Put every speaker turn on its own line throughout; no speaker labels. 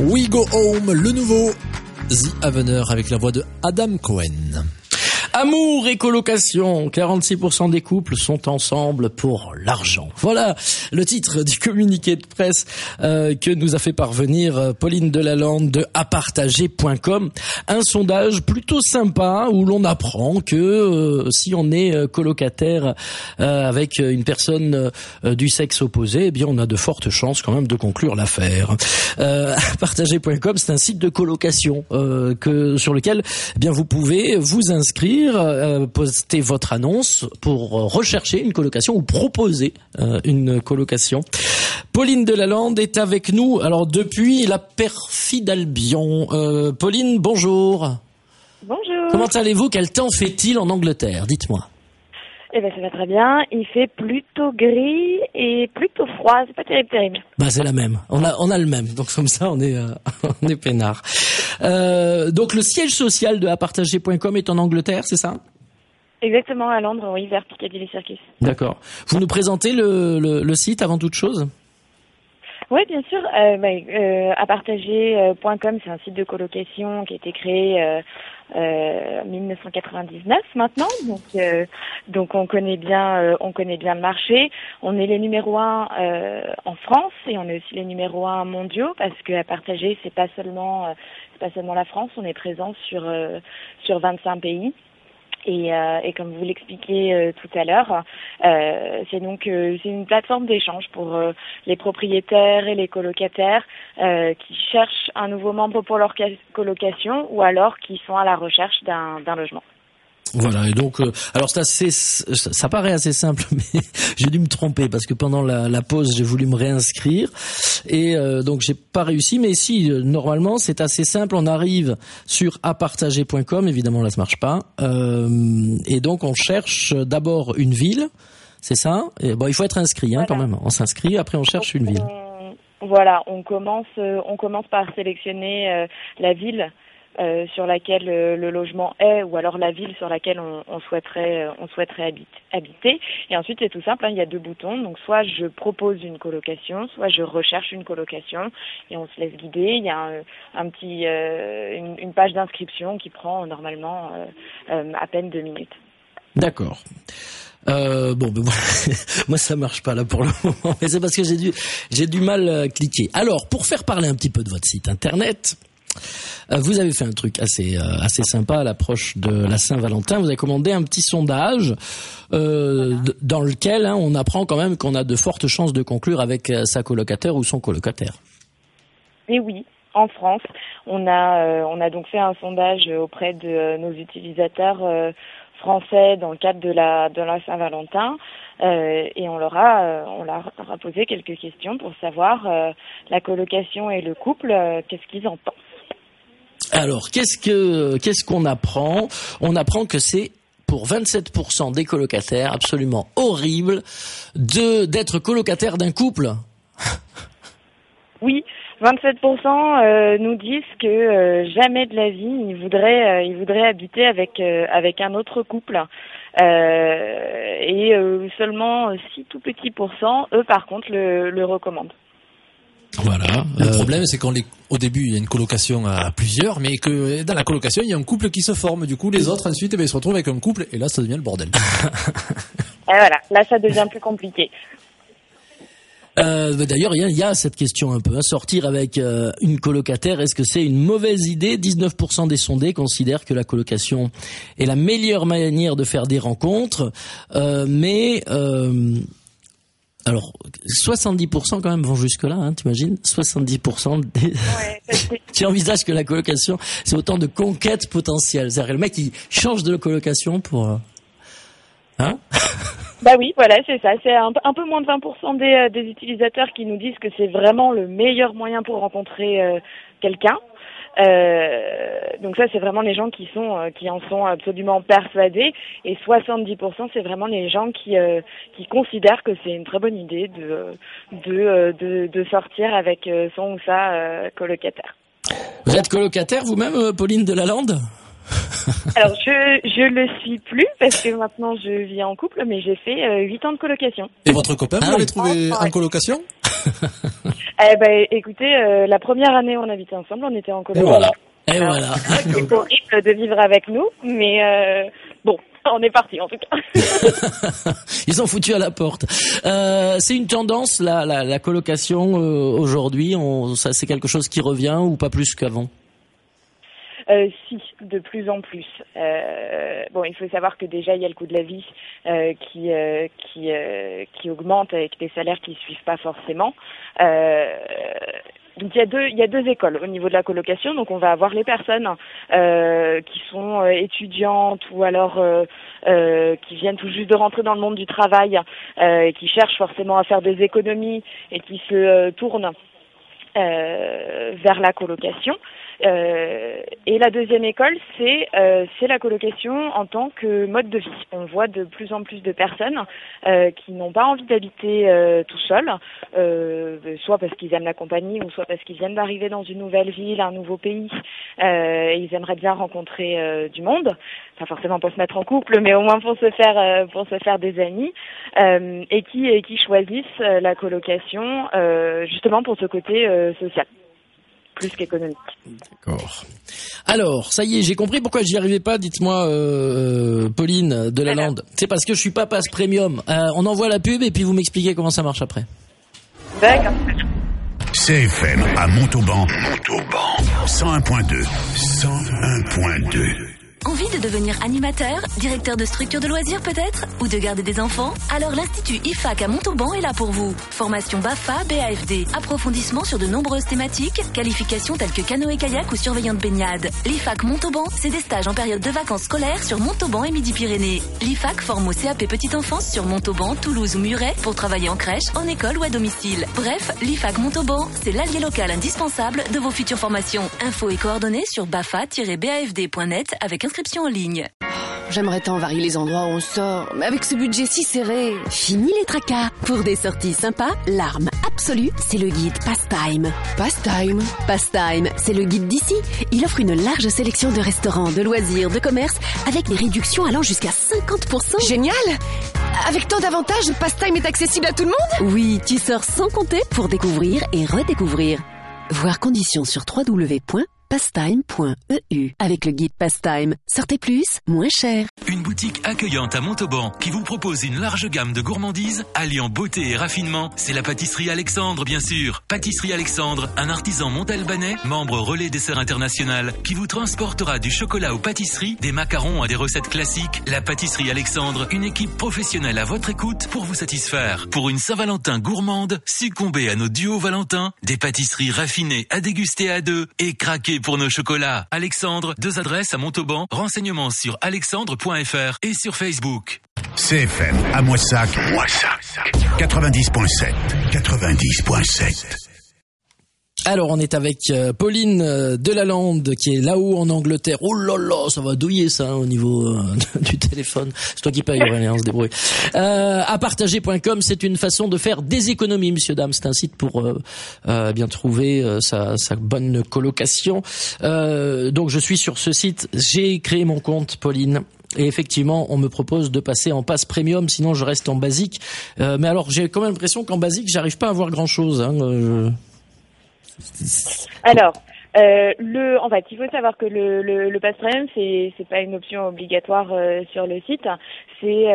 We Go Home, le nouveau The Avener avec la voix de Adam Cohen.
Amour et colocation, 46% des couples sont ensemble pour l'argent. Voilà le titre du communiqué de presse que nous a fait parvenir Pauline Delalande de apartager.com. Un sondage plutôt sympa où l'on apprend que si on est colocataire avec une personne du sexe opposé, eh bien on a de fortes chances quand même de conclure l'affaire. Apartager.com, c'est un site de colocation sur lequel eh bien vous pouvez vous inscrire, poster votre annonce pour rechercher une colocation ou proposer une colocation. Pauline Delalande est avec nous, alors depuis la perfide Albion. Pauline, bonjour.
Bonjour.
Comment allez-vous? Quel temps fait-il en Angleterre? Dites-moi.
Eh ben ça va très bien. Il fait plutôt gris et plutôt froid. C'est pas terrible.
Bah c'est la même. On a le même. Donc comme ça on est on est peinard. Donc le siège social de apartager.com est en Angleterre, c'est ça?
Exactement, à Londres, oui, vers Piccadilly Circus.
D'accord. Vous nous présentez le site avant toute chose?
Oui, bien sûr. Apartager.com, c'est un site de colocation qui a été créé en 1999 maintenant. Donc on connaît bien le marché. On est les numéros 1 en France et on est aussi les numéros 1 mondiaux parce que à partager, c'est pas seulement la France. On est présent sur 25 pays. Et comme vous l'expliquiez tout à l'heure, c'est une plateforme d'échange pour les propriétaires et les colocataires qui cherchent un nouveau membre pour leur colocation ou alors qui sont à la recherche d'un logement.
Voilà, et donc alors ça paraît assez simple, mais j'ai dû me tromper parce que pendant la pause j'ai voulu me réinscrire et donc j'ai pas réussi. Mais si normalement c'est assez simple, on arrive sur apartager.com, évidemment là ça marche pas, et donc on cherche d'abord une ville, c'est ça. Et bon, il faut être inscrit voilà. Quand même. On s'inscrit, après on cherche une ville.
Voilà, on commence par sélectionner la ville sur laquelle le logement est, ou alors la ville sur laquelle on souhaiterait habiter. Et ensuite, c'est tout simple, il y a 2 boutons. Donc, soit je propose une colocation, soit je recherche une colocation, et on se laisse guider. Il y a une page d'inscription qui prend normalement à peine 2 minutes.
D'accord. Moi ça marche pas là pour le moment, mais c'est parce que j'ai du mal cliquer. Alors, pour faire parler un petit peu de votre site internet, vous avez fait un truc assez sympa à l'approche de la Saint-Valentin. Vous avez commandé un petit sondage dans lequel on apprend quand même qu'on a de fortes chances de conclure avec sa colocataire ou son colocataire.
Et oui, en France, on a donc fait un sondage auprès de nos utilisateurs français dans le cadre de la Saint-Valentin et on leur a posé quelques questions pour savoir la colocation et le couple, qu'est-ce qu'ils en pensent.
Alors, qu'est-ce qu'on apprend? On apprend que c'est pour 27% des colocataires absolument horrible d'être colocataire d'un couple.
Oui, 27% nous disent que jamais de la vie ils voudraient habiter avec un autre couple. Et seulement 6 tout petits pourcents, eux par contre le recommandent.
Voilà. Le problème, c'est qu'au début, il y a une colocation à plusieurs, mais que dans la colocation, il y a un couple qui se forme. Du coup, les autres, ensuite, ils se retrouvent avec un couple, et là, ça devient le bordel.
Et voilà, là, ça devient plus compliqué.
D'ailleurs, il y a cette question un peu. Sortir avec une colocataire, est-ce que c'est une mauvaise idée? 19% des sondés considèrent que la colocation est la meilleure manière de faire des rencontres, mais... Alors, 70% quand même vont jusque-là, t'imagines? 70% qui envisagent que la colocation, c'est autant de conquêtes potentielles. C'est-à-dire que le mec, il change de colocation pour...
Bah oui, voilà, c'est ça. C'est un peu moins de 20% des utilisateurs qui nous disent que c'est vraiment le meilleur moyen pour rencontrer quelqu'un. Donc ça, c'est vraiment les gens qui en sont absolument persuadés, et 70% c'est vraiment les gens qui considèrent que c'est une très bonne idée de sortir avec son ou sa colocataire.
Vous êtes colocataire vous-même, Pauline Delalande?
Alors je le suis plus parce que maintenant je vis en couple, mais j'ai fait 8 ans de colocation.
Et votre copain, vous l'avez trouvé en colocation?
Écoutez, la première année on habitait ensemble, on était en coloc.
Et voilà.
C'est horrible de vivre avec nous, mais bon, on est parti en tout cas.
Ils ont foutu à la porte. C'est une tendance, la colocation aujourd'hui. C'est quelque chose qui revient ou pas plus qu'avant?
Si, de plus en plus. Il faut savoir que déjà il y a le coût de la vie qui augmente avec des salaires qui suivent pas forcément. Donc il y a deux écoles au niveau de la colocation. Donc on va avoir les personnes qui sont étudiantes ou alors qui viennent tout juste de rentrer dans le monde du travail, qui cherchent forcément à faire des économies et qui se tournent vers la colocation. Et la deuxième école, c'est la colocation en tant que mode de vie. On voit de plus en plus de personnes qui n'ont pas envie d'habiter tout seuls, soit parce qu'ils aiment la compagnie ou soit parce qu'ils viennent d'arriver dans une nouvelle ville, un nouveau pays, et ils aimeraient bien rencontrer du monde, pas forcément pour se mettre en couple, mais au moins pour se faire des amis, et qui choisissent la colocation justement pour ce côté social, plus qu'économique.
D'accord. Alors, ça y est, j'ai compris pourquoi j'y arrivais pas. Dites-moi, Pauline de la Lande. C'est parce que je suis pas passe premium. On envoie la pub et puis vous m'expliquez comment ça marche après.
D'accord.
CFM à Montauban. 101.2. 101.2.
Envie de devenir animateur, directeur de structure de loisirs peut-être, ou de garder des enfants? Alors l'Institut IFAC à Montauban est là pour vous. Formation BAFA, BAFD, approfondissement sur de nombreuses thématiques, qualifications telles que canoë-kayak ou surveillant de baignade. L'IFAC Montauban, c'est des stages en période de vacances scolaires sur Montauban et Midi-Pyrénées. L'IFAC forme au CAP Petite Enfance sur Montauban, Toulouse ou Muret pour travailler en crèche, en école ou à domicile. Bref, l'IFAC Montauban, c'est l'allié local indispensable de vos futures formations. Infos et coordonnées sur bafa-bafd.net avec inscription en ligne.
J'aimerais tant varier les endroits où on sort, mais avec ce budget si serré. Fini les tracas. Pour des sorties sympas, l'arme absolue, c'est le guide Pastime. Pastime, c'est le guide d'ici. Il offre une large sélection de restaurants, de loisirs, de commerces, avec des réductions allant jusqu'à 50%.
Génial! Avec tant d'avantages, Pastime est accessible à tout le monde?
Oui, tu sors sans compter pour découvrir et redécouvrir. Voir conditions sur www.pastime.eu. Avec le guide Pastime, sortez plus, moins cher.
Une boutique accueillante à Montauban qui vous propose une large gamme de gourmandises alliant beauté et raffinement. C'est la pâtisserie Alexandre, bien sûr. Pâtisserie Alexandre, un artisan montalbanais, membre Relais Dessert International, qui vous transportera du chocolat aux pâtisseries, des macarons à des recettes classiques. La pâtisserie Alexandre, une équipe professionnelle à votre écoute pour vous satisfaire. Pour une Saint-Valentin gourmande, succombez à nos duos Valentin, des pâtisseries raffinées à déguster à deux et craquez pour nos chocolats. Alexandre, 2 adresses à Montauban. Renseignements sur alexandre.fr et sur Facebook.
CFM à Moissac. 90.7. 90.7.
Alors, on est avec Pauline de la Lande qui est là-haut en Angleterre. Oh là là, ça va douiller ça au niveau du téléphone. C'est toi qui paye, Aurélien, on se débrouille. À partager.com, c'est une façon de faire des économies, monsieur, dame. C'est un site pour bien trouver sa bonne colocation. Donc, je suis sur ce site. J'ai créé mon compte, Pauline. Et effectivement, on me propose de passer en pass premium, sinon je reste en basique. Mais alors, j'ai quand même l'impression qu'en basique, j'arrive pas à voir grand-chose.
Alors, en fait, il faut savoir que le pass premium, c'est pas une option obligatoire sur le site. C'est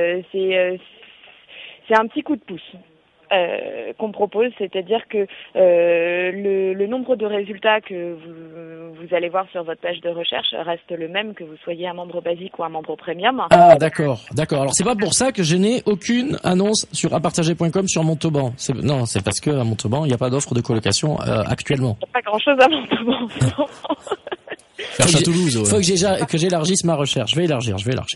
un petit coup de pouce qu'on propose, c'est-à-dire que le nombre de résultats que vous allez voir sur votre page de recherche reste le même que vous soyez un membre basique ou un membre premium.
Ah, d'accord. Alors c'est pas pour ça que je n'ai aucune annonce sur apartager.com sur Montauban. C'est parce que à Montauban il n'y a pas d'offre de colocation actuellement.
Il n'y a pas grand-chose à Montauban.
Cherche à Toulouse. Ouais.
Faut que j'élargisse ma recherche. Je vais élargir.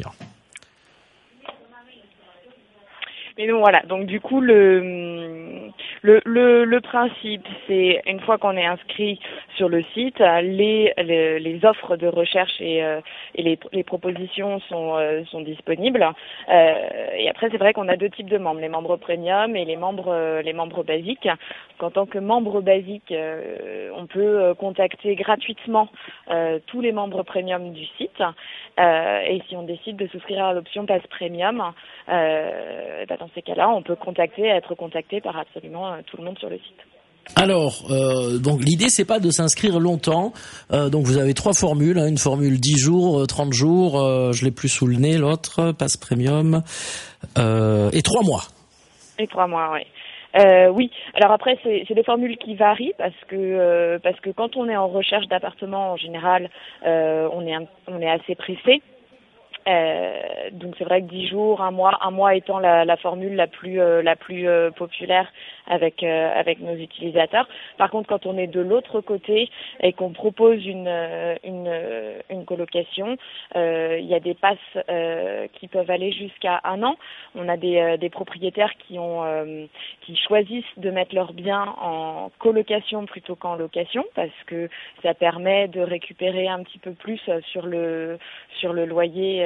Mais donc voilà, donc du coup le principe, c'est une fois qu'on est inscrit sur le site, les offres de recherche et les propositions sont disponibles. Et après c'est vrai qu'on a 2 types de membres, les membres premium et les membres basiques. Donc, en tant que membre basique, on peut contacter gratuitement tous les membres premium du site. Et si on décide de souscrire à l'option Pass Premium, dans ces cas-là, on peut être contacté par absolument tout le monde sur le site.
Alors, donc l'idée c'est pas de s'inscrire longtemps. Donc vous avez 3 formules, une formule 10 jours, 30 jours, je l'ai plus sous le nez, l'autre passe premium, et 3 mois.
Et 3 mois, oui. Oui. Alors après, c'est des formules qui varient parce que quand on est en recherche d'appartement en général, on est assez pressé. Donc c'est vrai que 10 jours, un mois étant la formule la plus populaire avec nos utilisateurs. Par contre, quand on est de l'autre côté et qu'on propose une colocation, il y a des passes qui peuvent aller jusqu'à 1 an. On a des propriétaires qui choisissent de mettre leurs biens en colocation plutôt qu'en location parce que ça permet de récupérer un petit peu plus sur le loyer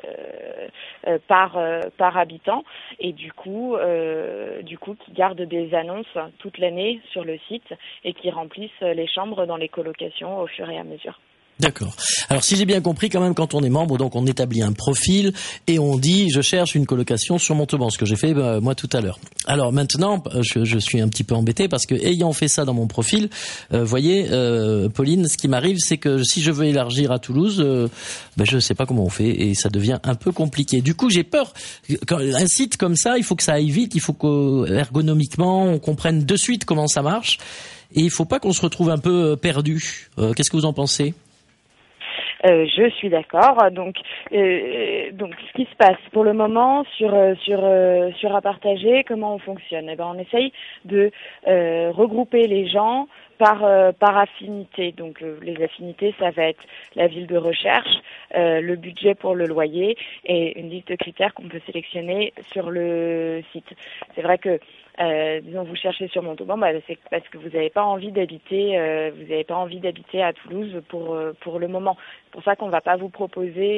par habitant et du coup qui gardent des annonces toute l'année sur le site et qui remplissent les chambres dans les colocations au fur et à mesure.
D'accord. Alors si j'ai bien compris, quand même, quand on est membre, donc on établit un profil et on dit je cherche une colocation sur Montauban, ce que j'ai fait moi tout à l'heure. Alors maintenant, je suis un petit peu embêté parce que ayant fait ça dans mon profil, voyez, Pauline, ce qui m'arrive, c'est que si je veux élargir à Toulouse, je sais pas comment on fait et ça devient un peu compliqué. Du coup, j'ai peur. Quand un site comme ça, il faut que ça aille vite, il faut qu'ergonomiquement on comprenne de suite comment ça marche et il faut pas qu'on se retrouve un peu perdu. Qu'est-ce que vous en pensez?
Je suis d'accord. Donc, ce qui se passe pour le moment sur à partager, comment on fonctionne? On essaye de regrouper les gens par affinité. Donc, les affinités, ça va être la ville de recherche, le budget pour le loyer et une liste de critères qu'on peut sélectionner sur le site. C'est vrai que disons vous cherchez sur Montauban, c'est parce que vous n'avez pas envie d'habiter à Toulouse pour le moment. C'est pour ça qu'on va pas vous proposer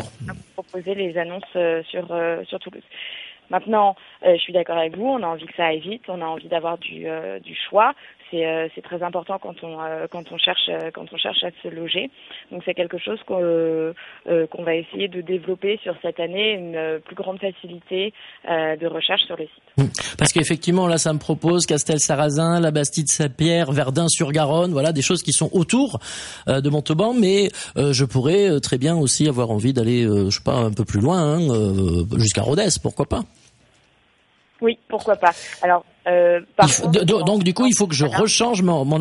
les annonces sur Toulouse. Maintenant, je suis d'accord avec vous, on a envie que ça aille vite, on a envie d'avoir du choix. C'est très important quand on cherche à se loger. Donc c'est quelque chose qu'on va essayer de développer sur cette année, une plus grande facilité de recherche sur le site.
Parce qu'effectivement là ça me propose Castel-Sarrazin, la Bastide-Saint-Pierre, Verdun-sur-Garonne, voilà des choses qui sont autour de Montauban, mais je pourrais très bien aussi avoir envie d'aller je sais pas un peu plus loin jusqu'à Rodez, pourquoi pas?
Oui, pourquoi pas. Alors,
donc du coup, il faut que je rechange mon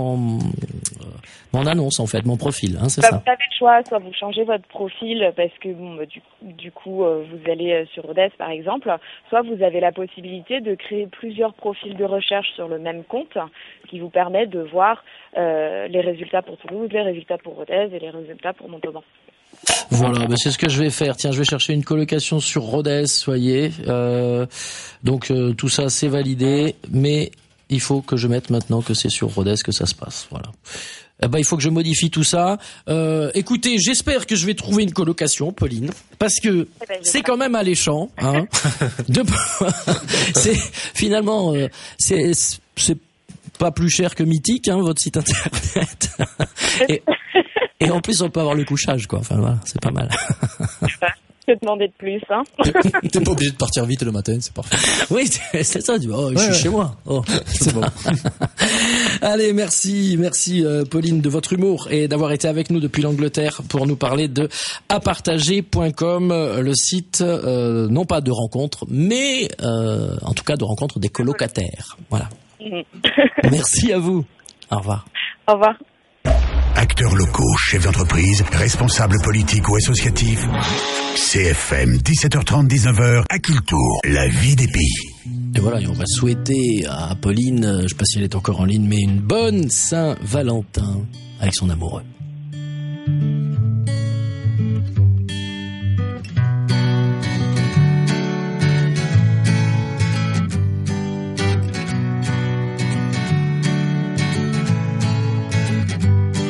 annonce en fait, mon profil, c'est ça.
Vous avez le choix, soit vous changez votre profil parce que du coup vous allez sur Rodez par exemple, soit vous avez la possibilité de créer plusieurs profils de recherche sur le même compte, qui vous permet de voir les résultats pour Toulouse, les résultats pour Rodez et les résultats pour Montauban.
Voilà, c'est ce que je vais faire. Tiens, je vais chercher une colocation sur Rodez, soyez. Donc tout ça c'est validé, mais il faut que je mette maintenant que c'est sur Rodez que ça se passe. Voilà. Il faut que je modifie tout ça. Écoutez, j'espère que je vais trouver une colocation, Pauline, parce que c'est quand même alléchant. C'est finalement c'est pas plus cher que Mythique, votre site internet. Et en plus, on peut avoir le couchage, quoi. Enfin, voilà, c'est pas mal.
Je te demandais de plus,
T'es pas obligé de partir vite le matin, c'est parfait.
Oui, c'est ça. Je suis chez moi. C'est bon. Allez, merci, Pauline, de votre humour et d'avoir été avec nous depuis l'Angleterre pour nous parler de apartager.com, le site, non pas de rencontres, mais en tout cas de rencontres des colocataires. Voilà. Merci à vous. Au revoir.
Au revoir.
Acteurs locaux, chefs d'entreprise, responsables politiques ou associatifs. CFM, 17h30, 19h, à Cultour, la vie des pays.
Et voilà, et on va souhaiter à Pauline, je sais pas si elle est encore en ligne, mais une bonne Saint-Valentin avec son amoureux.